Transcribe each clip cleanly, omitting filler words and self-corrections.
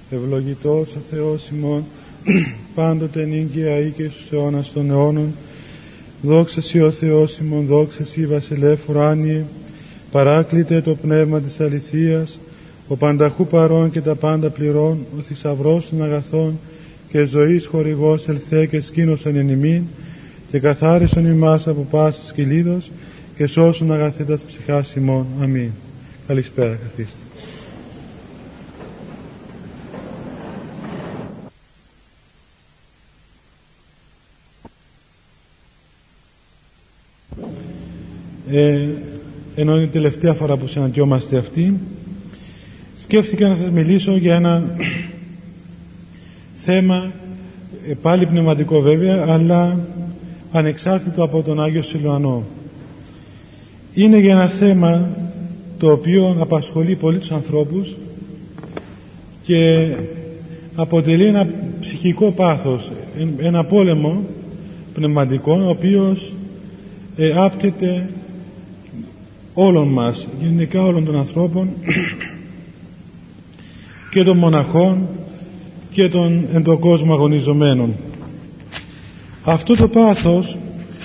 Ευλογητός ο Θεός ημών, πάντοτε νύγκαια ή και στους αιώνας των αιώνων. Δόξα Σοι ο Θεός ημών, δόξα Σοι βασιλεύ ουράνιε, παράκλητε το πνεύμα της αληθείας, ο πανταχού παρών και τα πάντα πληρών, ο θησαυρός των αγαθών και ζωής χορηγός ελθέ και σκήνωσον εν ημίν, και καθάρισον ημάς από πάσης κυλίδος και σώσον αγαθήτας ψυχάς ημών. Αμήν. Καλησπέρα, καθίστε. Ενώ είναι η τελευταία φορά που συναντιόμαστε αυτή, σκέφτηκα να σας μιλήσω για ένα θέμα πάλι πνευματικό βέβαια, αλλά ανεξάρτητο από τον Άγιο Σιλουανό. Είναι για ένα θέμα το οποίο απασχολεί πολύ τους ανθρώπους και αποτελεί ένα ψυχικό πάθος, ένα πόλεμο πνευματικό, ο οποίος άπτεται όλων μας, γενικά όλων των ανθρώπων και των μοναχών και των εν τον κόσμο αγωνιζομένων. Αυτό το πάθος,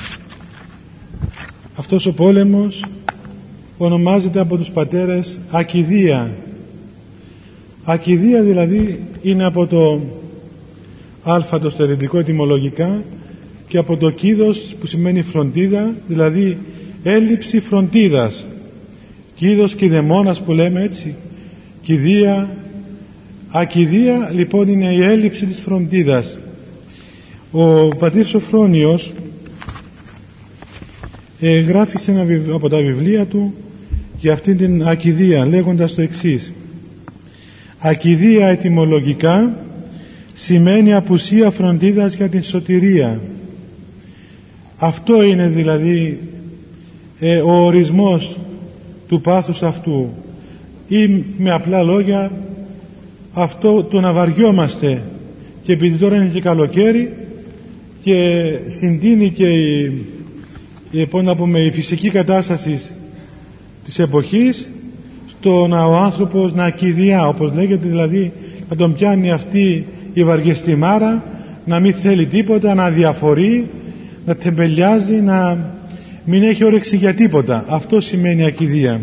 αυτός ο πόλεμος ονομάζεται από τους πατέρες ακηδία. Ακηδία δηλαδή είναι από το α το στερετικό ετυμολογικά και από το κίδος που σημαίνει φροντίδα, δηλαδή έλλειψη φροντίδας. Κίδος κηδεμόνας που λέμε έτσι, κηδεία. Ακηδία λοιπόν είναι η έλλειψη της φροντίδας. Ο πατήρ Σοφρόνιος γράφει σε ένα από τα βιβλία του για αυτήν την ακηδία, λέγοντας το εξής: ακηδία ετυμολογικά σημαίνει απουσία φροντίδας για την σωτηρία. Αυτό είναι δηλαδή ο ορισμός του πάθους αυτού, ή με απλά λόγια αυτό το να βαριόμαστε, και επειδή τώρα είναι και καλοκαίρι και συντείνει και η φυσική κατάσταση της εποχής, στο να ο άνθρωπος να ακηδιά, όπως λέγεται, δηλαδή να τον πιάνει αυτή η βαριεστημάρα, να μην θέλει τίποτα, να διαφορεί, να τεμπελιάζει, να μην έχει όρεξη για τίποτα. Αυτό σημαίνει ακηδία.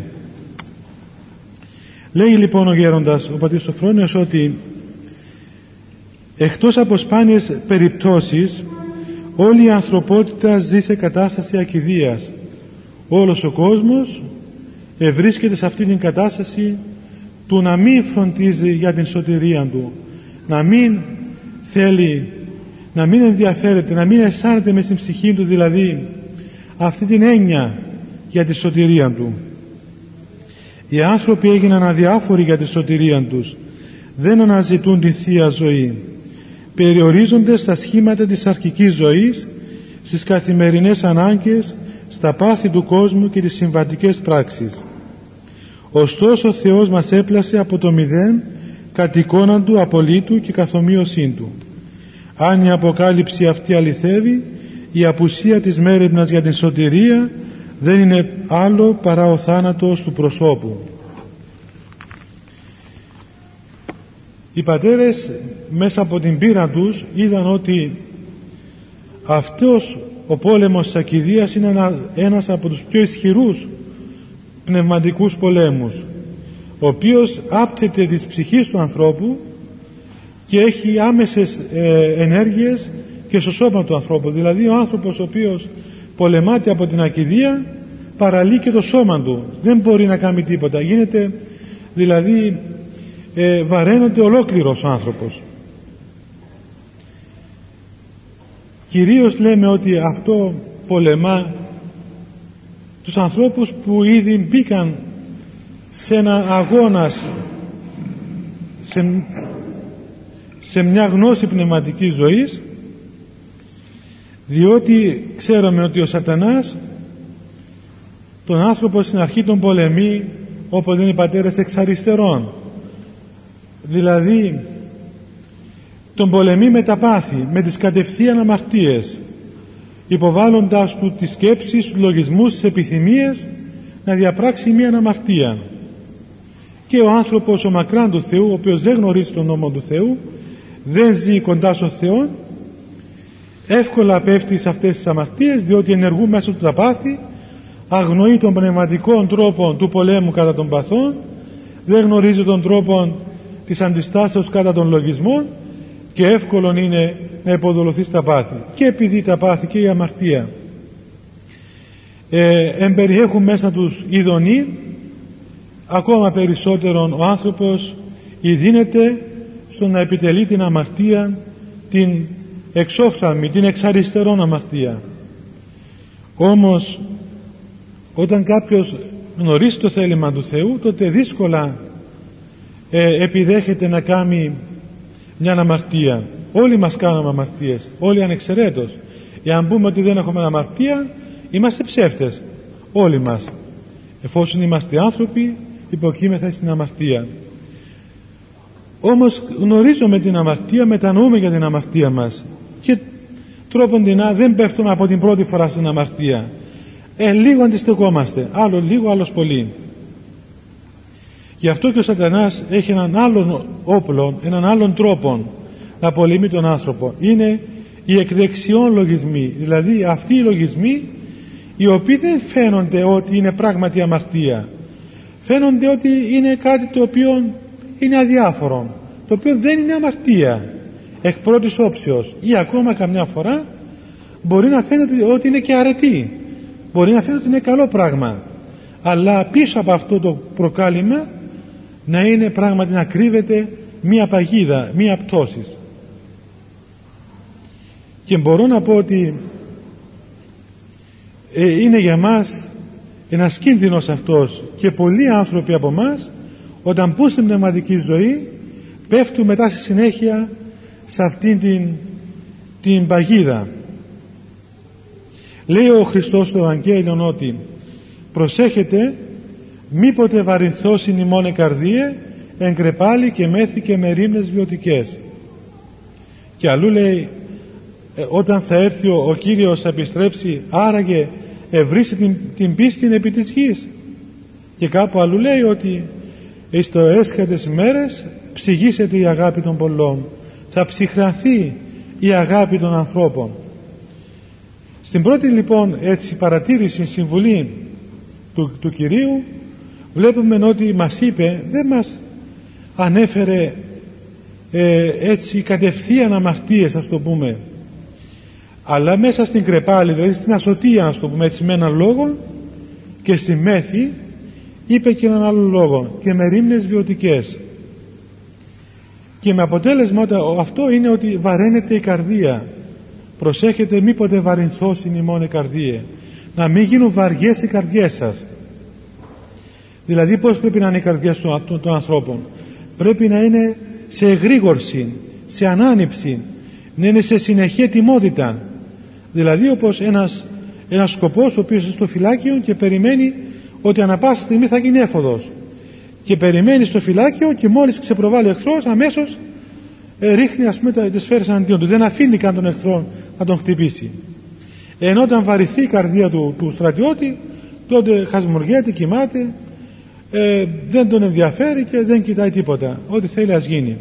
Λέει λοιπόν ο γέροντας, ο πατήρ Σοφρόνιος, ότι εκτός από σπάνιες περιπτώσεις όλη η ανθρωπότητα ζει σε κατάσταση ακηδείας. Όλος ο κόσμος βρίσκεται σε αυτή την κατάσταση του να μην φροντίζει για την σωτηρία του, να μην θέλει, να μην ενδιαφέρεται, να μην αισθάνεται μες στην ψυχή του δηλαδή αυτή την έννοια για τη σωτηρία του. Οι άνθρωποι έγιναν αδιάφοροι για τη σωτηρία τους, δεν αναζητούν τη Θεία Ζωή, περιορίζονται στα σχήματα της αρχικής ζωής, στις καθημερινές ανάγκες, στα πάθη του κόσμου και τις συμβατικές πράξεις. Ωστόσο ο Θεός μας έπλασε από το μηδέν κατ' εικόνα του, απολύτου και καθομοίωσή του. Αν η αποκάλυψη αυτή αληθεύει, η απουσία της μέριμνας για την σωτηρία δεν είναι άλλο παρά ο θάνατος του προσώπου. Οι πατέρες μέσα από την πείρα τους είδαν ότι αυτός ο πόλεμος της ακηδείας είναι ένας από τους πιο ισχυρούς πνευματικούς πολέμους, ο οποίος άπτεται της ψυχής του ανθρώπου και έχει άμεσες ενέργειες και στο σώμα του ανθρώπου. Δηλαδή ο άνθρωπος ο οποίος πολεμάται από την ακηδεία παραλύει και το σώμα του, δεν μπορεί να κάνει τίποτα, γίνεται δηλαδή βαραίνεται ολόκληρος ο άνθρωπος. Κυρίως λέμε ότι αυτό πολεμά τους ανθρώπους που ήδη μπήκαν σε ένα αγώνα, σε μια γνώση πνευματικής ζωής, διότι ξέρουμε ότι ο σατανάς τον άνθρωπο στην αρχή τον πολεμεί, όπως λένε οι πατέρες, εξ αριστερών, δηλαδή τον πολεμεί με τα πάθη, με τις κατευθείαν αμαρτίες, υποβάλλοντας του τις σκέψεις, τους λογισμούς, τις επιθυμίες να διαπράξει μία αμαρτία. Και ο άνθρωπος ο μακράν του Θεού, ο οποίος δεν γνωρίζει τον νόμο του Θεού, δεν ζει κοντά στον Θεό, εύκολα πέφτει σε αυτές τις αμαρτίες, διότι ενεργούν μέσα του τα πάθη, αγνοεί τον πνευματικό τρόπο του πολέμου κατά των παθών, δεν γνωρίζει τον τρόπο της αντιστάσεως κατά των λογισμών, και εύκολον είναι να υποδουλωθεί στα πάθη. Και επειδή τα πάθη και η αμαρτία εμπεριέχουν μέσα τους ειδονή, ακόμα περισσότερον ο άνθρωπος ειδύνεται στο να επιτελεί την αμαρτία, την εξόφθαλμη, την εξαριστερόν αμαρτία. Όμως όταν κάποιος γνωρίζει το θέλημα του Θεού, τότε δύσκολα επιδέχεται να κάνει μια αμαρτία. Όλοι μας κάνουμε αμαρτίες, όλοι ανεξαιρέτως. Εάν πούμε ότι δεν έχουμε αμαρτία, είμαστε ψεύτες όλοι μας. Εφόσον είμαστε άνθρωποι, υποκείμεθα στην αμαρτία. Όμως γνωρίζουμε την αμαρτία, μετανοούμε για την αμαρτία μας και τρόποντινά δεν πέφτουμε από την πρώτη φορά στην αμαρτία. Λίγο αντιστεκόμαστε, άλλο λίγο, άλλος πολύ. Γι' αυτό και ο Σατανάς έχει έναν άλλον όπλο, έναν άλλον τρόπο να πολεμεί τον άνθρωπο. Είναι οι εκδεξιών λογισμοί, δηλαδή αυτοί οι λογισμοί οι οποίοι δεν φαίνονται ότι είναι πράγματι αμαρτία, φαίνονται ότι είναι κάτι το οποίο είναι αδιάφορο, το οποίο δεν είναι αμαρτία εκ πρώτης όψεως, ή ακόμα καμιά φορά μπορεί να φαίνεται ότι είναι και αρετή, μπορεί να φαίνεται ότι είναι καλό πράγμα, αλλά πίσω από αυτό το προκάλημα να είναι πράγματι, να κρύβεται μία παγίδα, μία πτώση. Και μπορώ να πω ότι είναι για μας ένας κίνδυνος αυτός, και πολλοί άνθρωποι από μας όταν πούν στην πνευματική ζωή πέφτουν μετά στη συνέχεια σε αυτήν την παγίδα. Λέει ο Χριστός στο Ευαγγέλιο ότι προσέχετε μήποτε βαρυνθώσιν ημών η καρδία, εγκρεπάλι και μέθη και με ρήμνες βιωτικές. Και αλλού λέει όταν θα έρθει ο Κύριος θα επιστρέψει, άραγε ευρύσει την πίστη επί της γης. Και κάπου αλλού λέει ότι εις το έσχατες μέρες ψυγίσεται η αγάπη των πολλών, θα ψυχρανθεί η αγάπη των ανθρώπων. Στην πρώτη λοιπόν έτσι παρατήρηση, συμβουλή του Κυρίου, βλέπουμε ότι μας είπε, δεν μας ανέφερε έτσι κατευθείαν αμαρτίες, ας το πούμε, αλλά μέσα στην κρεπάλη, δηλαδή στην ασωτεία, ας το πούμε έτσι με έναν λόγο, και στη μέθη είπε και έναν άλλο λόγο, και με ρήμνες βιωτικές. Και με αποτέλεσμα αυτό είναι ότι βαραίνεται η καρδία. Προσέχετε μήποτε βαρυνθώσιν ημών η καρδία, να μην γίνουν βαριές οι καρδιές σας. Δηλαδή πώς πρέπει να είναι οι καρδιές των ανθρώπων? Πρέπει να είναι σε εγρήγορση, σε ανάνυψη, να είναι σε συνεχή ετοιμότητα. Δηλαδή όπως ένας σκοπός ο οποίος είναι στο φυλάκιο και περιμένει ότι ανά πάσα στιγμή θα γίνει έφοδος, και περιμένει στο φυλάκιο και μόλις ξεπροβάλλει ο εχθρός αμέσως ρίχνει ας πούμε τις σφαίρες αντίον του, δεν αφήνει καν τον εχθρό να τον χτυπήσει. Ενώ όταν βαρυθεί η καρδία του στρατιώτη, τότε χασμουριέται, κοιμάται, δεν τον ενδιαφέρει και δεν κοιτάει τίποτα, ό,τι θέλει ας γίνει.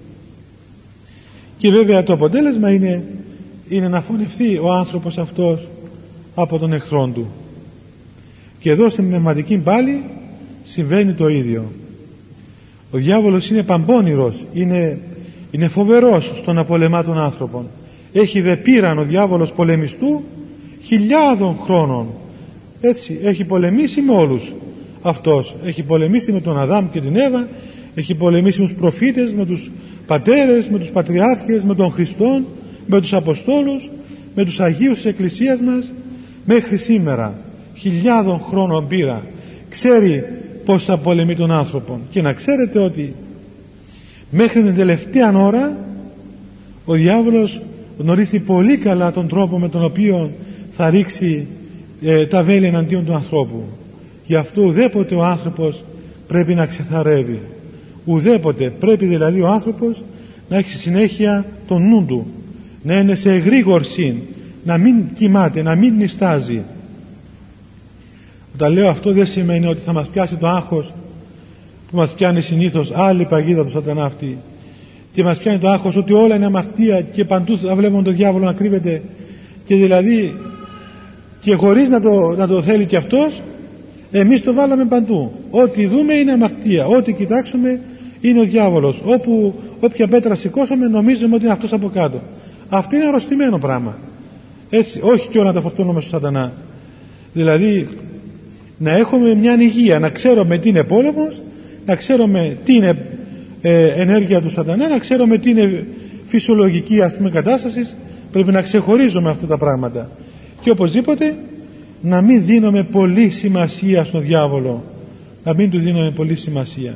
Και βέβαια το αποτέλεσμα είναι να φωνευτεί ο άνθρωπος αυτός από τον εχθρό του. Και εδώ στην πνευματική πάλι συμβαίνει το ίδιο. Ο διάβολος είναι παμπώνηρος, είναι φοβερός στο να πολεμά τον άνθρωπον. Έχει δε πείραν ο διάβολος πολεμιστού χιλιάδων χρόνων. Έτσι έχει πολεμήσει με όλους. Αυτός έχει πολεμήσει με τον Αδάμ και την Εύα, έχει πολεμήσει με τους προφήτες, με τους πατέρες, με τους πατριάρχες, με τον Χριστόν, με τους Αποστόλους, με τους Αγίους της Εκκλησίας μας, μέχρι σήμερα. Χιλιάδων χρόνων πείρα. Ξέρει πως θα πολεμεί τον άνθρωπο. Και να ξέρετε ότι μέχρι την τελευταία ώρα ο διάβολος γνωρίζει πολύ καλά τον τρόπο με τον οποίο θα ρίξει τα βέλη εναντίον του ανθρώπου. Γι' αυτό ουδέποτε ο άνθρωπος πρέπει να ξεθαρεύει. Ουδέποτε πρέπει δηλαδή ο άνθρωπος να έχει συνέχεια τον νου του, να είναι σε εγρήγορση, να μην κοιμάται, να μην νηστάζει. Όταν λέω αυτό δεν σημαίνει ότι θα μας πιάσει το άγχος που μας πιάνει συνήθως, άλλη παγίδα του σατανά αυτή, και μας πιάνει το άγχος ότι όλα είναι αμαρτία και παντού θα βλέπουμε τον διάβολο να κρύβεται, και δηλαδή και χωρίς να το θέλει και αυτός, εμείς το βάλαμε παντού. Ό,τι δούμε είναι αμαρτία, ό,τι κοιτάξουμε είναι ο διάβολος, όποια πέτρα σηκώσουμε νομίζουμε ότι είναι αυτός από κάτω. Αυτό είναι αρρωστημένο πράγμα. Έτσι, όχι και όλα να τα φορτώνουμε στο σατανά. Δηλαδή να έχουμε μια υγεία, να ξέρουμε τι είναι πόλεμος, να ξέρουμε τι είναι ενέργεια του σατανά, να ξέρουμε τι είναι φυσιολογική κατάσταση. Πρέπει να ξεχωρίζουμε αυτά τα πράγματα, και οπωσδήποτε να μην δίνουμε πολύ σημασία στον διάβολο, να μην του δίνουμε πολύ σημασία.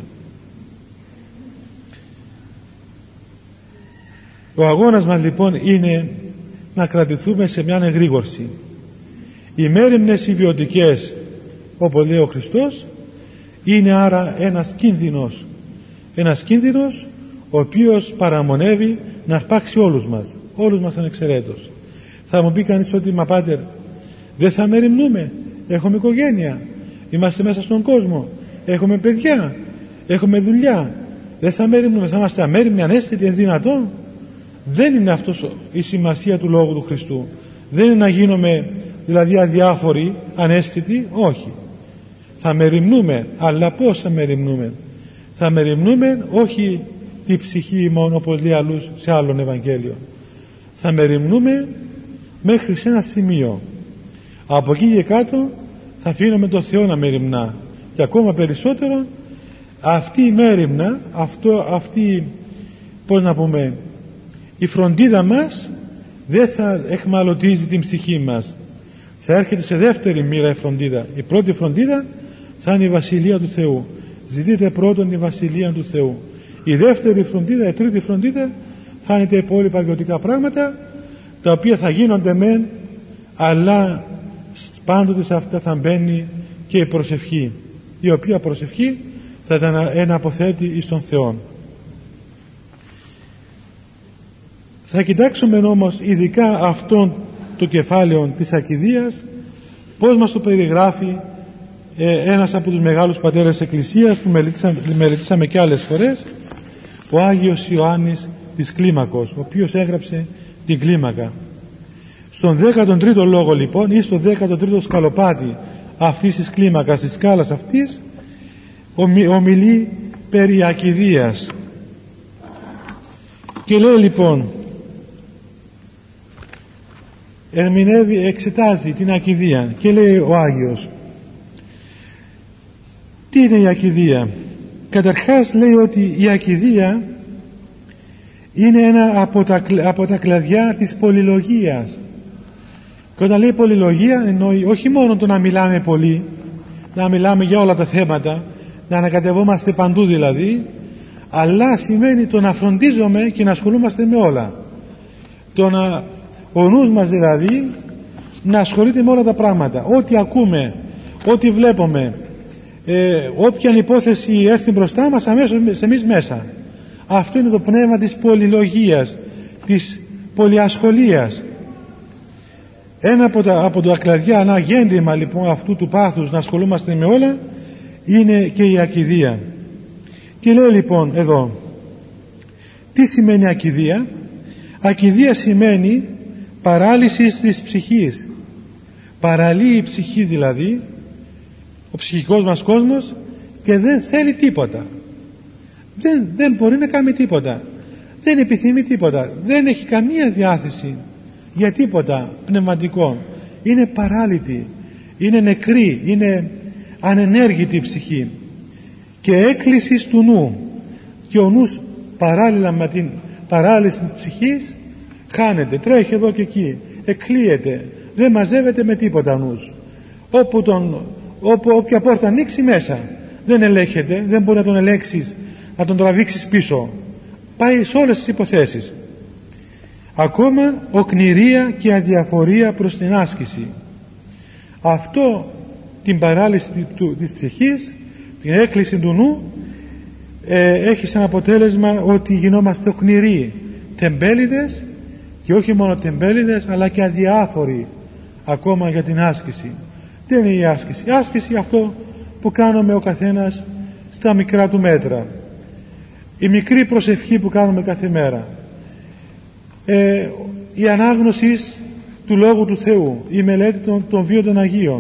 Ο αγώνας μας λοιπόν είναι να κρατηθούμε σε μια εγρήγορση. Οι μέριμνες ιδιωτικές, όπως λέει ο Χριστός, είναι άρα ένας κίνδυνος ο οποίος παραμονεύει να αρπάξει όλους μας ανεξαιρέτως. Θα μου πει κανείς ότι μα πάτερ, δεν θα μεριμνούμε, έχουμε οικογένεια, είμαστε μέσα στον κόσμο, έχουμε παιδιά, έχουμε δουλειά, δεν θα μεριμνούμε, θα είμαστε αμέριμνοι, ανέστητοι, είναι δυνατόν? Δεν είναι αυτό η σημασία του Λόγου του Χριστού. Δεν είναι να γίνουμε δηλαδή αδιάφοροι, ανέστητοι, όχι. Θα μεριμνούμε, αλλά πώς θα μεριμνούμε? Θα μεριμνούμε όχι τη ψυχή μόνο, όπως λέει αλλού σε άλλον Ευαγγέλιο. Θα μεριμνούμε μέχρι σε ένα σημείο. Από εκεί και κάτω θα αφήνουμε τον Θεό να μεριμνά, και ακόμα περισσότερο αυτή η μέριμνα, αυτή, πώς να πούμε, η φροντίδα μας δεν θα εχμαλωτίζει την ψυχή μας. Θα έρχεται σε δεύτερη μοίρα η φροντίδα. Η πρώτη φροντίδα θα είναι η Βασιλεία του Θεού. Ζητείτε πρώτον τη Βασιλεία του Θεού. Η δεύτερη φροντίδα, η τρίτη φροντίδα θα είναι τα υπόλοιπα βιωτικά πράγματα, τα οποία θα γίνονται μεν, αλλά πάντοτε σε αυτά θα μπαίνει και η προσευχή, η οποία προσευχή θα ήταν ένα αποθέτη εις τον Θεό. Θα κοιτάξουμε όμως ειδικά αυτόν το κεφάλαιο της ακηδείας, πώς μας το περιγράφει ένας από τους μεγάλους πατέρες της Εκκλησίας που μελετήσαμε και άλλες φορές, ο Άγιος Ιωάννης της Κλίμακος, ο οποίος έγραψε την Κλίμακα. Στον 13ο λόγο λοιπόν, ή στο 13ο σκαλοπάτι αυτής της κλίμακας, της σκάλας αυτής, ομιλεί περί ακηδείας και λέει λοιπόν, ερμηνεύει, εξετάζει την ακηδεία και λέει ο Άγιος, τι είναι η ακηδεία? Καταρχάς λέει ότι η ακηδεία είναι ένα από τα κλαδιά της πολυλογίας. Και όταν λέει πολυλογία εννοεί όχι μόνο το να μιλάμε πολύ, να μιλάμε για όλα τα θέματα, να ανακατευόμαστε παντού δηλαδή, αλλά σημαίνει το να φροντίζουμε και να ασχολούμαστε με όλα. Ο νους μας δηλαδή να ασχολείται με όλα τα πράγματα, ό,τι ακούμε, ό,τι βλέπουμε, όποια υπόθεση έρθει μπροστά μας, αμέσως εμείς μέσα. Αυτό είναι το πνεύμα της πολυλογίας, της πολυασχολίας. Ένα από τα κλαδιά, ένα γέννημα λοιπόν αυτού του πάθους να ασχολούμαστε με όλα, είναι και η ακηδεία. Και λέει λοιπόν εδώ, τι σημαίνει ακηδεία? Ακηδεία σημαίνει παράλυση της ψυχής. Παραλύει η ψυχή δηλαδή, ο ψυχικός μας κόσμος, και δεν θέλει τίποτα. Δεν μπορεί να κάνει τίποτα, δεν επιθυμεί τίποτα, δεν έχει καμία διάθεση για τίποτα πνευματικό. Είναι παράλυτη, είναι νεκρή, είναι ανενέργητη η ψυχή και έκκληση του νου, και ο νους παράλληλα με την παράλυση της ψυχής χάνεται, τρέχει εδώ και εκεί, εκλείεται, δεν μαζεύεται με τίποτα ο νους. Όποια πόρτα ανοίξει μέσα, δεν ελέγχεται, δεν μπορεί να τον ελέγξεις, να τον τραβήξεις πίσω, πάει σε όλες τις υποθέσεις. Ακόμα οκνηρία και αδιαφορία προς την άσκηση. Αυτό, την παράλυση της ψυχής, την έκκληση του νου, έχει σαν αποτέλεσμα ότι γινόμαστε οκνηροί, τεμπέληδες, και όχι μόνο τεμπέληδες αλλά και αδιάφοροι ακόμα για την άσκηση. Τι είναι η άσκηση? Η άσκηση αυτό που κάνουμε ο καθένας στα μικρά του μέτρα, η μικρή προσευχή που κάνουμε κάθε μέρα, η ανάγνωση του Λόγου του Θεού, η μελέτη των βίων των Αγίων,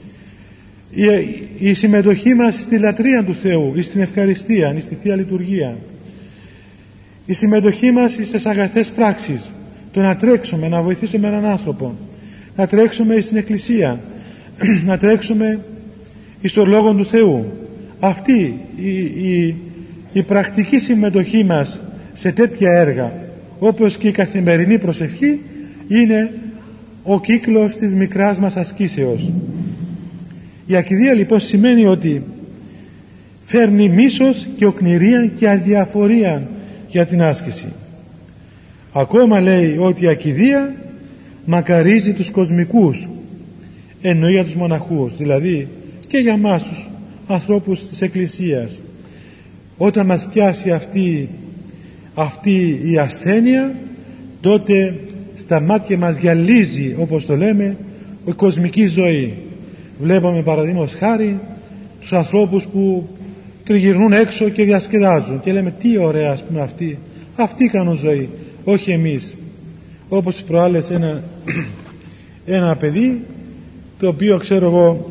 η συμμετοχή μας στη λατρεία του Θεού, στην ευχαριστία, στη Θεία Λειτουργία, η συμμετοχή μας στις αγαθές πράξεις, το να τρέξουμε, να βοηθήσουμε έναν άνθρωπο, να τρέξουμε στην Εκκλησία, να τρέξουμε στον Λόγο του Θεού. Αυτή η πρακτική συμμετοχή μας σε τέτοια έργα, όπως και η καθημερινή προσευχή, είναι ο κύκλος της μικράς μας ασκήσεως. Η ακηδεία λοιπόν σημαίνει ότι φέρνει μίσος και οκνηρία και αδιαφορία για την άσκηση. Ακόμα λέει ότι η ακηδεία μακαρίζει τους κοσμικούς, εννοεί για τους μοναχούς, δηλαδή και για μας τους ανθρώπους της Εκκλησίας. Όταν μας πιάσει αυτή η ασθένεια, τότε στα μάτια μας γυαλίζει, όπως το λέμε, η κοσμική ζωή. Βλέπουμε παραδείγματος χάρη τους ανθρώπους που τριγυρνούν έξω και διασκεδάζουν και λέμε τι ωραία, ας πούμε, αυτοί κάνουν ζωή, όχι εμείς. Όπως προάλλες ένα παιδί, το οποίο ξέρω εγώ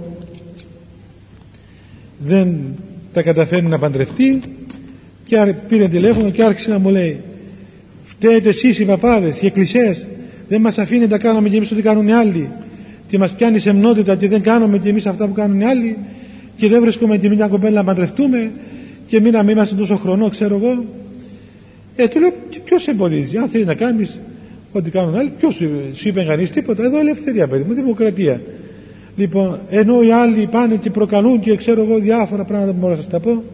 δεν τα καταφέρνει να παντρευτεί, και πήρε τηλέφωνο και άρχισε να μου λέει, φταίτε εσείς οι παπάδες, οι εκκλησίες, δεν μας αφήνετε να κάνουμε και εμείς ό,τι κάνουν οι άλλοι, και μας πιάνει σεμνότητα και δεν κάνουμε και εμείς αυτά που κάνουν οι άλλοι, και δεν βρίσκουμε και μια κοπέλα να παντρευτούμε, και μην είμαστε τόσο χρονό, ξέρω εγώ. Του λέω, ποιος σε εμποδίζει? Αν θέλει να κάνεις ό,τι κάνουν οι άλλοι, ποιος σου είπε κανείς τίποτα? Εδώ ελευθερία, παιδί μου, δημοκρατία. Λοιπόν, ενώ οι άλλοι πάνε και προκαλούν και ξέρω εγώ διάφορα πράγματα που μπορώ να σας τα πω.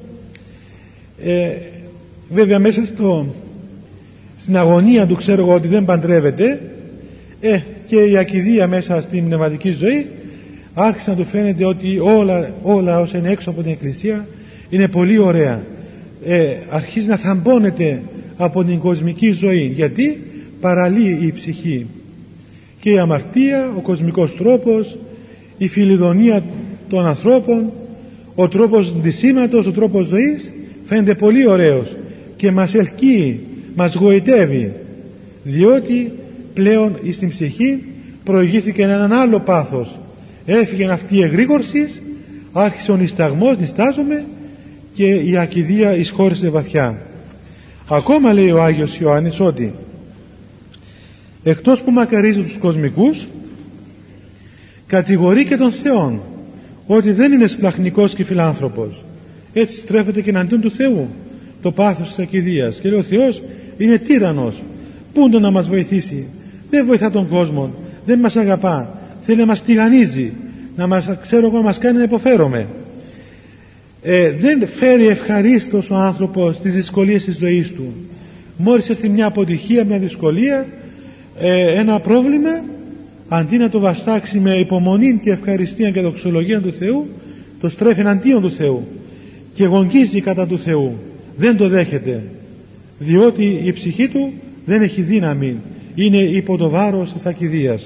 Βέβαια μέσα στην αγωνία του, ξέρω εγώ, ότι δεν παντρεύεται, και η ακηδεία μέσα στην πνευματική ζωή, άρχισε να του φαίνεται ότι όλα όσα είναι έξω από την Εκκλησία είναι πολύ ωραία. Αρχίζει να θαμπώνεται από την κοσμική ζωή, γιατί παραλύει η ψυχή, και η αμαρτία, ο κοσμικός τρόπος, η φιλιδονία των ανθρώπων, ο τρόπος ντυσίματος, ο τρόπος ζωής φαίνεται πολύ ωραίος και μας ελκύει, μας γοητεύει, διότι πλέον στην ψυχή προηγήθηκε έναν άλλο πάθος. Έφυγε αυτή η εγρήγορση, άρχισε ο νησταγμός, νηστάζουμε, και η ακηδεία εισχώρησε βαθιά. Ακόμα λέει ο Άγιος Ιωάννης ότι εκτός που μακαρίζει τους κοσμικούς, κατηγορεί και τον Θεόν ότι δεν είναι σπλαχνικός και φιλάνθρωπος. Έτσι στρέφεται και εναντίον του Θεού το πάθος της ακηδείας, και λέει ο Θεός είναι τύραννος, πού να μας βοηθήσει? Δεν βοηθά τον κόσμο, δεν μας αγαπά, θέλει να μας τηγανίζει, να μας κάνει να υποφέρομαι. Δεν φέρει ευχαρίστως ο άνθρωπος τις δυσκολίες της ζωής του. Μόλις έρθει μια αποτυχία, μια δυσκολία, ένα πρόβλημα, αντί να το βαστάξει με υπομονή και ευχαριστία και δοξολογία του Θεού, το στρέφει εναντίον του Θεού και γονγίζει κατά του Θεού. Δεν το δέχεται, διότι η ψυχή του δεν έχει δύναμη, είναι υπό το βάρος της ακηδείας.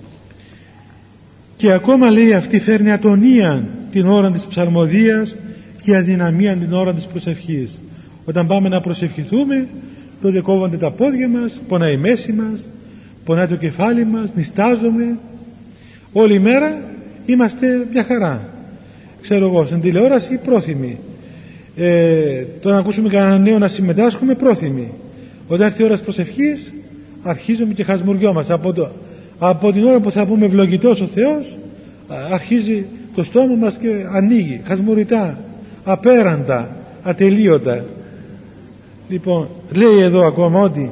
Και ακόμα λέει αυτή φέρνει ατονία την ώρα της ψαλμοδίας και αδυναμία την ώρα της προσευχής. Όταν πάμε να προσευχηθούμε, τότε κόβονται τα πόδια μας, πονάει η μέση μας, πονάει το κεφάλι μας, νηστάζουμε. Όλη μέρα είμαστε μια χαρά. Ξέρω εγώ, στην τηλεόραση πρόθυμοι. Το να ακούσουμε κανένα νέο να συμμετάσχουμε πρόθυμοι. Όταν έρθει η ώρα της προσευχής, αρχίζουμε και χασμουριόμαστε. Από την ώρα που θα πούμε ευλογητός ο Θεός, αρχίζει το στόμα μας και ανοίγει χασμουριτά, απέραντα, ατελείωτα. Λοιπόν, λέει εδώ ακόμα ότι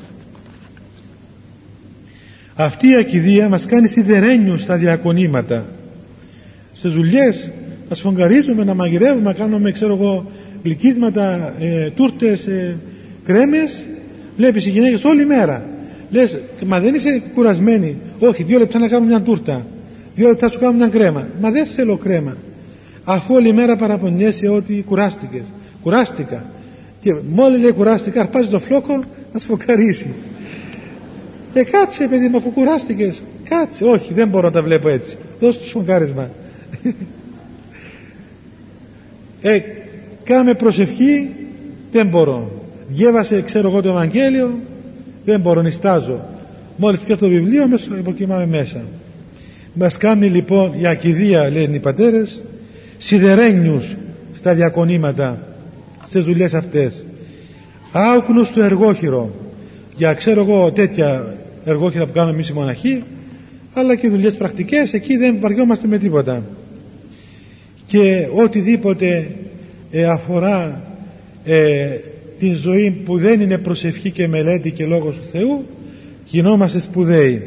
αυτή η ακηδεία μας κάνει σιδερένιους στα διακονήματα. Στις δουλειές να σφογγαρίζουμε, να μαγειρεύουμε, να κάνουμε, ξέρω εγώ, γλυκίσματα, τούρτες, κρέμες. Βλέπεις οι γυναίκες όλη μέρα. Λες, μα δεν είσαι κουρασμένη? Όχι, 2 λεπτά να κάνω μια τούρτα, 2 λεπτά σου κάνω μια κρέμα. Μα δεν θέλω κρέμα. Αφού όλη μέρα παραπονιέσαι ότι κουράστηκες. Κουράστηκα. Και μόλις λέει κουράστηκα, αρπάζει το φλόκο να σφογγαρίσει. Κάτσε παιδί μου, αφού κουράστηκες, κάτσε. Όχι, δεν μπορώ να τα βλέπω έτσι. Δώσε το σφογγάρισμα. κάμε προσευχή, δεν μπορώ. Διέβασε, ξέρω εγώ, το Ευαγγέλιο, δεν μπορώ, νηστάζω. Μόλις πιάσω το βιβλίο, μέσα υποκοιμάμαι μέσα. Μας κάνει λοιπόν η ακηδεία, λένε οι πατέρες, σιδερένιους στα διακονήματα, στις δουλειές αυτές. Άουκνους του εργόχειρο, για ξέρω εγώ τέτοια εργόχειρα που κάνουμε εμείς οι μοναχοί, αλλά και δουλειές πρακτικές, εκεί δεν βαριόμαστε με τίποτα. Και οτιδήποτε αφορά την ζωή που δεν είναι προσευχή και μελέτη και λόγος του Θεού, γινόμαστε σπουδαίοι.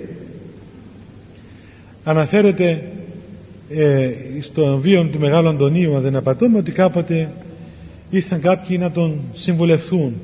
Αναφέρεται στον βίο του Μεγάλου Αντωνίου, αν δεν απατώμε, ότι κάποτε ήρθαν κάποιοι να τον συμβουλευθούν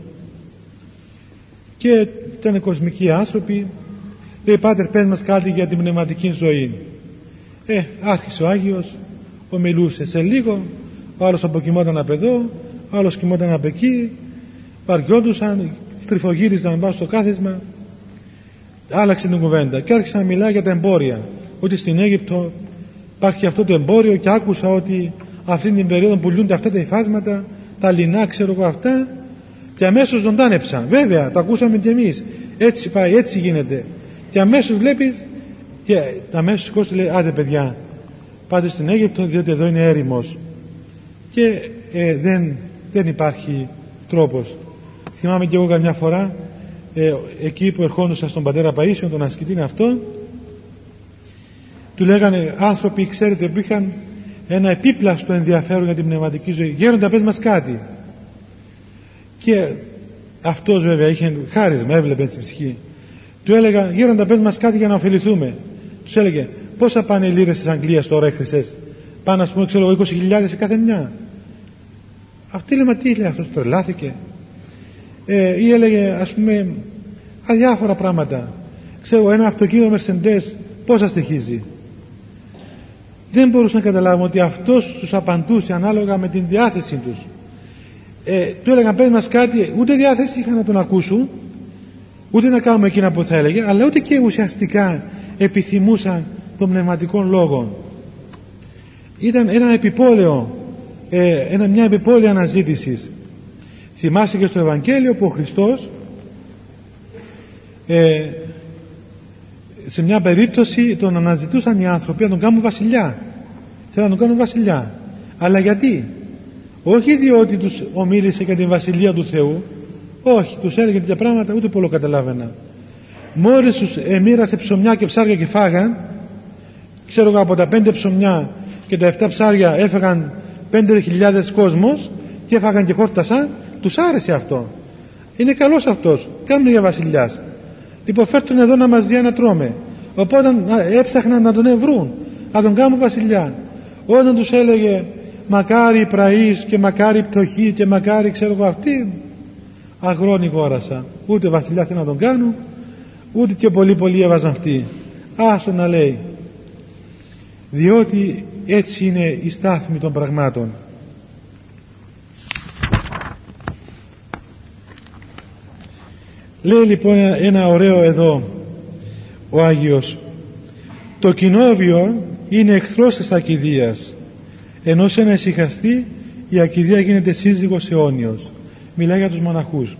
και ήταν κοσμικοί άνθρωποι. Λέει, Πάτερ, πες μας κάτι για την πνευματική ζωή. Άρχισε ο Άγιος, ομιλούσε. Σε λίγο ο άλλος αποκοιμόταν απ' εδώ, ο άλλος κοιμόταν απ' εκεί, βαριόντουσαν, στριφογύριζαν πάνω στο κάθισμα. Άλλαξε την κουβέντα και άρχισε να μιλάει για τα εμπόρια, ότι στην Αίγυπτο υπάρχει αυτό το εμπόριο και άκουσα ότι αυτή την περίοδο πουλούνται αυτά τα υφάσματα, τα λινά, ξέρω εγώ αυτά, και αμέσως ζωντάνεψα. Βέβαια, το ακούσαμε κι εμείς. Έτσι πάει, έτσι γίνεται. Και αμέσως βλέπεις, και αμέσως Κώστα λέει, άντε παιδιά, πάτε στην Αίγυπτο, διότι εδώ είναι έρημος. Και δεν υπάρχει τρόπος. Θυμάμαι κι εγώ καμιά φορά, εκεί που ερχόντουσα στον πατέρα Παΐσιο, τον ασκητή αυτό, του λέγανε άνθρωποι, ξέρετε, που είχαν ένα επίπλαστο ενδιαφέρον για την πνευματική ζωή. Γέροντα, πες μας κάτι. Και αυτός βέβαια είχε χάρισμα, έβλεπε στην ψυχή. Του έλεγα, Γέροντα, πες μας κάτι για να ωφεληθούμε. Τους έλεγε, πόσα πάνε λίρες της Αγγλίας τώρα οι χρυσές? Πάνε, ας πούμε, ξέρω, 20.000 σε κάθε μια. Αυτή λέει, μα τι λέει αυτός, τρελάθηκε? Ή έλεγε, ας πούμε, αδιάφορα πράγματα. Ξέρω, ένα αυτοκίνητο Mercedes πόσα στοιχίζει? Δεν μπορούσαν να καταλάβουν ότι αυτός τους απαντούσε ανάλογα με την διάθεση τους. Του έλεγαν, πες μας κάτι, ούτε διάθεση είχαν να τον ακούσουν, ούτε να κάνουμε εκείνα που θα έλεγε, αλλά ούτε και ουσιαστικά επιθυμούσαν των πνευματικών λόγων. Ήταν ένα επιπόλαιο, μια επιπόλαια αναζήτηση. Θυμάσαι και στο Ευαγγέλιο που ο Χριστός σε μια περίπτωση τον αναζητούσαν οι άνθρωποι να τον κάνουν βασιλιά. Θέλουν να τον κάνουν βασιλιά. Αλλά γιατί? Όχι διότι τους ομίλησε για την βασιλεία του Θεού, όχι, τους έλεγε τέτοια πράγματα, ούτε πολύ καταλάβαινα. Μόλις τους μοίρασε ψωμιά και ψάρια και φάγαν, ξέρω εγώ, από τα 5 ψωμιά και τα 7 ψάρια έφαγαν 5.000 κόσμος και έφαγαν και χόρτασαν, τους άρεσε αυτό. Είναι καλός αυτός, κάνουν για βασιλιάς. Λοιπόν, φέρτον εδώ να μας δει να τρώμε. Οπότε έψαχναν να τον βρουν, να τον κάνουν βασιλιά. Όταν τους έλεγε μακάρι πραείς και μακάρι πτωχοί και μακάρι ξέρω εγώ αυτοί, αγρόνι γόρασα. Ούτε βασιλιά θέλουν να τον κάνουν, ούτε και πολύ έβαζαν αυτοί. Άστο να λέει. Διότι έτσι είναι η στάθμη των πραγμάτων. Λέει λοιπόν ένα ωραίο εδώ ο Άγιος, το κοινόβιο είναι εχθρός της ακηδείας, ενώ σε ένα ησυχαστή η ακηδεία γίνεται σύζυγος αιώνιος. Μιλάει για τους μοναχούς.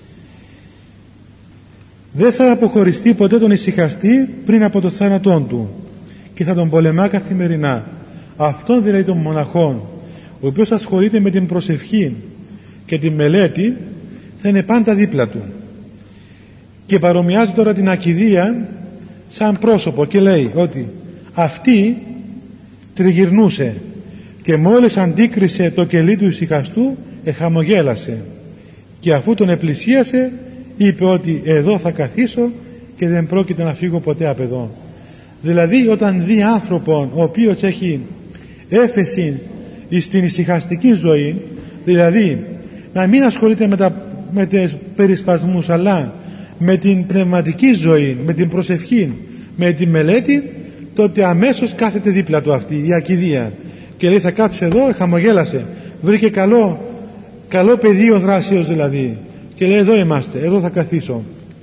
Δεν θα αποχωριστεί ποτέ τον ησυχαστή πριν από το θάνατό του και θα τον πολεμά καθημερινά. Αυτόν δηλαδή των μοναχών, ο οποίος ασχολείται με την προσευχή και την μελέτη, θα είναι πάντα δίπλα του. Και παρομοιάζει τώρα την ακηδεία σαν πρόσωπο και λέει ότι αυτή τριγυρνούσε και μόλις αντίκρισε το κελί του ησυχαστού χαμογέλασε, και αφού τον επλησίασε είπε ότι εδώ θα καθίσω και δεν πρόκειται να φύγω ποτέ από εδώ. Δηλαδή όταν δει άνθρωπον ο οποίος έχει έφεση στην ησυχαστική ζωή, δηλαδή να μην ασχολείται με τις περισπασμούς, αλλά με την πνευματική ζωή, με την προσευχή, με τη μελέτη, τότε αμέσως κάθεται δίπλα του αυτή η ακηδεία και λέει θα κάτσω εδώ, χαμογέλασε, βρήκε καλό πεδίο δράσεως δηλαδή, και λέει εδώ είμαστε, εδώ θα καθίσω.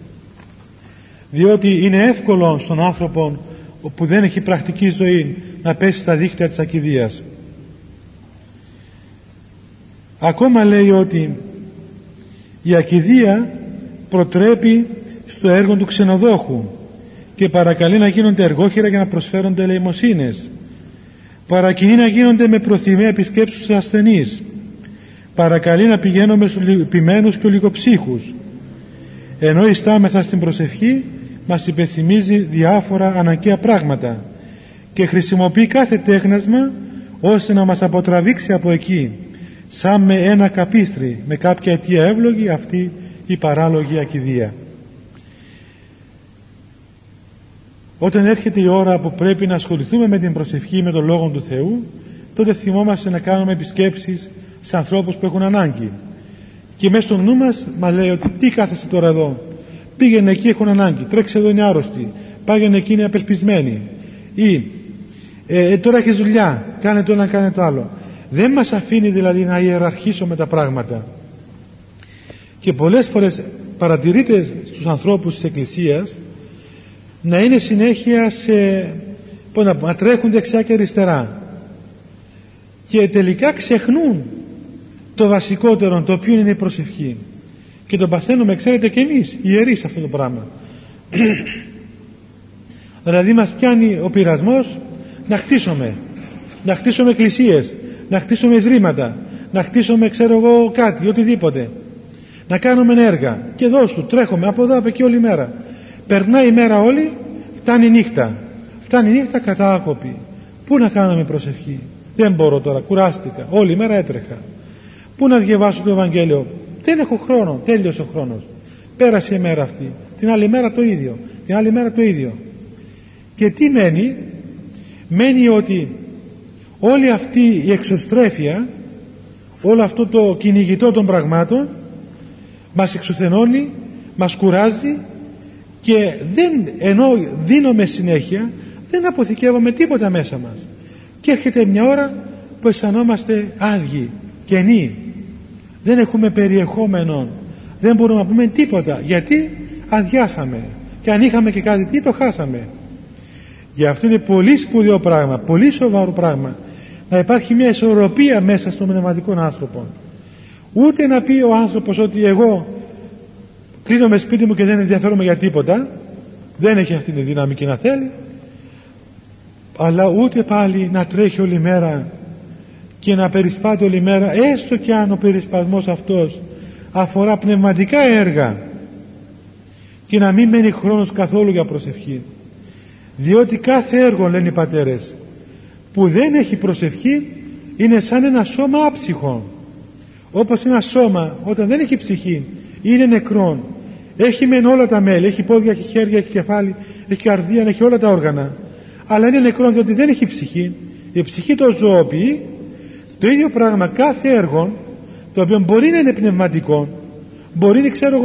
Διότι είναι εύκολο στον άνθρωπο που δεν έχει πρακτική ζωή να πέσει στα δίχτυα της ακηδείας. Ακόμα λέει ότι η ακηδεία προτρέπει στο έργο του ξενοδόχου και παρακαλεί να γίνονται εργόχειρα για να προσφέρονται ελεημοσύνες. Παρακινεί να γίνονται με προθυμία επισκέψεις στους ασθενείς. Παρακαλεί να πηγαίνουμε στους λυπημένους και ολιγοψύχους. Ενώ ιστάμεθα στην προσευχή μας υπενθυμίζει διάφορα αναγκαία πράγματα και χρησιμοποιεί κάθε τέχνασμα ώστε να μας αποτραβήξει από εκεί, σαν με ένα καπίστρι, με κάποια αιτία εύλογη, αυτή η παράλογη ακηδεία. Όταν έρχεται η ώρα που πρέπει να ασχοληθούμε με την προσευχή, με τον Λόγο του Θεού, τότε θυμόμαστε να κάνουμε επισκέψεις σε ανθρώπους που έχουν ανάγκη. Και μέσα στο νου μας λέει ότι τι κάθεσαι τώρα εδώ, πήγαινε εκεί, έχουν ανάγκη, τρέξε εδώ, είναι άρρωστοι, πάγαινε εκεί, είναι απελπισμένοι, ή τώρα έχεις δουλειά, κάνε το ένα, κάνε το άλλο. Δεν μας αφήνει δηλαδή να ιεραρχήσουμε τα πράγματα. Και πολλές φορές παρατηρείται στους ανθρώπους της Εκκλησίας να είναι συνέχεια να τρέχουν δεξιά και αριστερά και τελικά ξεχνούν το βασικότερο, το οποίο είναι η προσευχή, και το παθαίνουμε, ξέρετε, και εμείς οι ιερείς αυτό το πράγμα. Δηλαδή μας πιάνει ο πειρασμός να χτίσουμε εκκλησίες, να χτίσουμε ιδρύματα, να χτίσουμε ξέρω εγώ κάτι, οτιδήποτε, να κάνουμε έργα, και δώσου τρέχουμε από εδώ από εκεί όλη μέρα. Περνάει η μέρα όλη, φτάνει η νύχτα κατάκοπη. Πού να κάνουμε προσευχή? Δεν μπορώ τώρα, κουράστηκα, όλη μέρα έτρεχα. Πού να διαβάσω το Ευαγγέλιο? Δεν έχω χρόνο, τέλειωσε ο χρόνος, πέρασε η μέρα αυτή, την άλλη μέρα το ίδιο, την άλλη μέρα το ίδιο. Και τι μένει? Μένει ότι όλη αυτή η εξωστρέφεια, όλο αυτό το κυνηγητό των πραγμάτων μας εξουθενώνει, μας κουράζει, και ενώ δίνουμε συνέχεια, δεν αποθηκεύουμε τίποτα μέσα μας, και έρχεται μια ώρα που αισθανόμαστε άδειοι, κενοί, δεν έχουμε περιεχόμενο, δεν μπορούμε να πούμε τίποτα, γιατί αδειάσαμε, και αν είχαμε και κάτι τι, το χάσαμε. Γι' αυτό είναι πολύ σπουδαίο πράγμα, πολύ σοβαρό πράγμα, να υπάρχει μια ισορροπία μέσα στον πνευματικό άνθρωπο. Ούτε να πει ο άνθρωπος ότι εγώ κλείνομαι σπίτι μου και δεν ενδιαφέρομαι για τίποτα, δεν έχει αυτή τη δυναμική να θέλει, αλλά ούτε πάλι να τρέχει όλη μέρα και να περισπάται όλη μέρα, έστω και αν ο περισπασμός αυτός αφορά πνευματικά έργα, και να μην μένει χρόνος καθόλου για προσευχή. Διότι κάθε έργο, λένε οι πατέρες, που δεν έχει προσευχή είναι σαν ένα σώμα άψυχο. Όπως ένα σώμα όταν δεν έχει ψυχή είναι νεκρόν, έχει μεν όλα τα μέλη, έχει πόδια, έχει χέρια, έχει κεφάλι, έχει καρδία, έχει όλα τα όργανα, αλλά είναι νεκρόν διότι δεν έχει ψυχή. Η ψυχή το ζωοποιεί. Το ίδιο πράγμα κάθε έργο, το οποίο μπορεί να είναι πνευματικό, μπορεί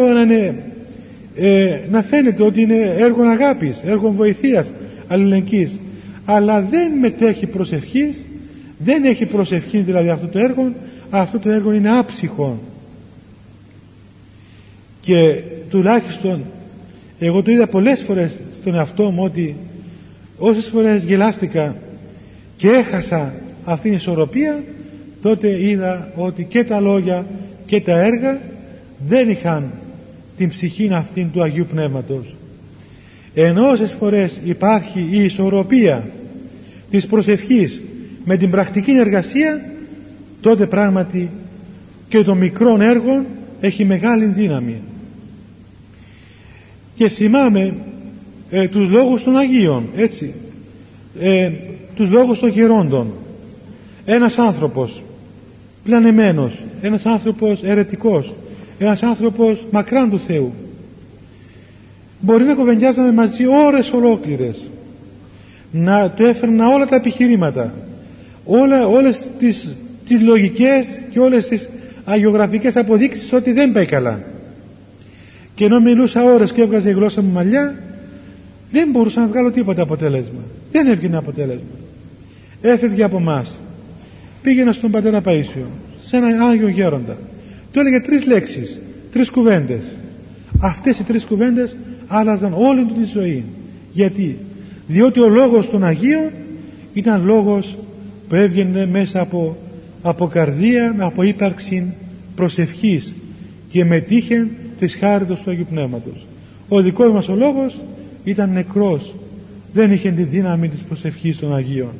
να φαίνεται ότι είναι έργο αγάπης, έργο βοηθείας, αλληλεγγύης, αλλά δεν μετέχει προσευχής, δεν έχει προσευχή δηλαδή αυτό το έργο είναι άψυχο. Και τουλάχιστον εγώ το είδα πολλές φορές στον εαυτό μου, ότι όσες φορές γελάστηκα και έχασα αυτήν την ισορροπία, τότε είδα ότι και τα λόγια και τα έργα δεν είχαν την ψυχή αυτήν του Αγίου Πνεύματος. Ενώ όσες φορές υπάρχει η ισορροπία της προσευχής με την πρακτική εργασία, τότε πράγματι και το μικρό έργο έχει μεγάλη δύναμη. Και θυμάμαι τους λόγους των Αγίων, έτσι, τους λόγους των γερόντων. Ένας άνθρωπος πλανεμένος, ένας άνθρωπος αιρετικός, ένας άνθρωπος μακράν του Θεού, μπορεί να κοβεντιάζαμε μαζί ώρες ολόκληρες, να του έφερνα όλα τα επιχειρήματα, όλες τις λογικές και όλες τις αγιογραφικές αποδείξεις ότι δεν πάει καλά, και ενώ μιλούσα ώρες και έβγαζε η γλώσσα μου μαλλιά, δεν μπορούσα να βγάλω τίποτα αποτέλεσμα, δεν έβγαινε αποτέλεσμα. Έφευγε από μας, πήγαινα στον πατέρα Παΐσιο, σε έναν Άγιο Γέροντα, του έλεγε 3 λέξεις, 3 κουβέντες. Αυτές οι 3 κουβέντες άλλαζαν όλη του τη ζωή. Γιατί? Διότι ο λόγος των Αγίων ήταν λόγος που έβγαινε μέσα από από καρδία, από ύπαρξη προσευχής και μετήχεν της χάριτος του Αγίου Πνεύματος. Ο δικός μας ο λόγος ήταν νεκρός, δεν είχε τη δύναμη της προσευχής των Αγίων.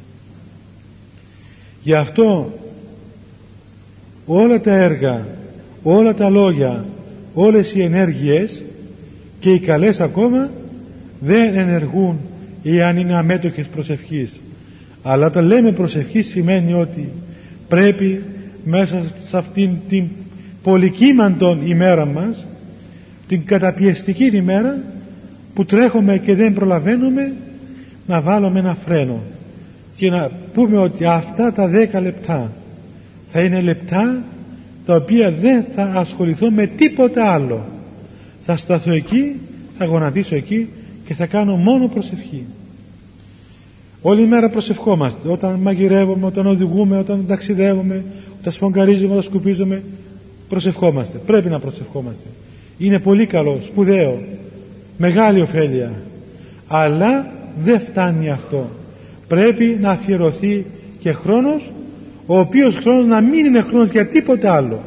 Γι' αυτό όλα τα έργα, όλα τα λόγια, όλες οι ενέργειες και οι καλές ακόμα δεν ενεργούν εάν είναι αμέτωχες προσευχής. Αλλά όταν λέμε προσευχή σημαίνει ότι πρέπει μέσα σε αυτήν την πολυκύμαντον ημέρα μας, την καταπιεστική ημέρα που τρέχουμε και δεν προλαβαίνουμε, να βάλουμε ένα φρένο και να πούμε ότι αυτά τα 10 λεπτά θα είναι λεπτά τα οποία δεν θα ασχοληθώ με τίποτα άλλο. Θα σταθώ εκεί, θα γονατίσω εκεί και θα κάνω μόνο προσευχή. Όλη η μέρα προσευχόμαστε, όταν μαγειρεύουμε, όταν οδηγούμε, όταν ταξιδεύουμε, όταν σφογγαρίζουμε, όταν σκουπίζουμε, προσευχόμαστε. Πρέπει να προσευχόμαστε. Είναι πολύ καλό, σπουδαίο, μεγάλη ωφέλεια. Αλλά δεν φτάνει αυτό. Πρέπει να αφιερωθεί και χρόνος, ο οποίος χρόνος να μην είναι χρόνος για τίποτα άλλο.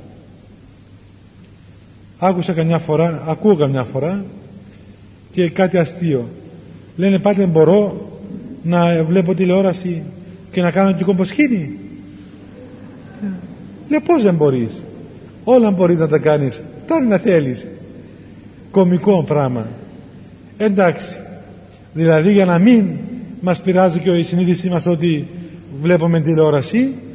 Ακούω καμιά φορά και κάτι αστείο. Λένε, πάτε, μπορώ να βλέπω τηλεόραση και να κάνω και κομποσκήνη? Λέει, πώς δεν μπορείς? Όλα μπορείς να τα κάνεις, τώρα να θέλεις. Κωμικό πράγμα. Εντάξει, δηλαδή για να μην μας πειράζει και η συνείδησή μας ότι βλέπουμε τηλεόραση,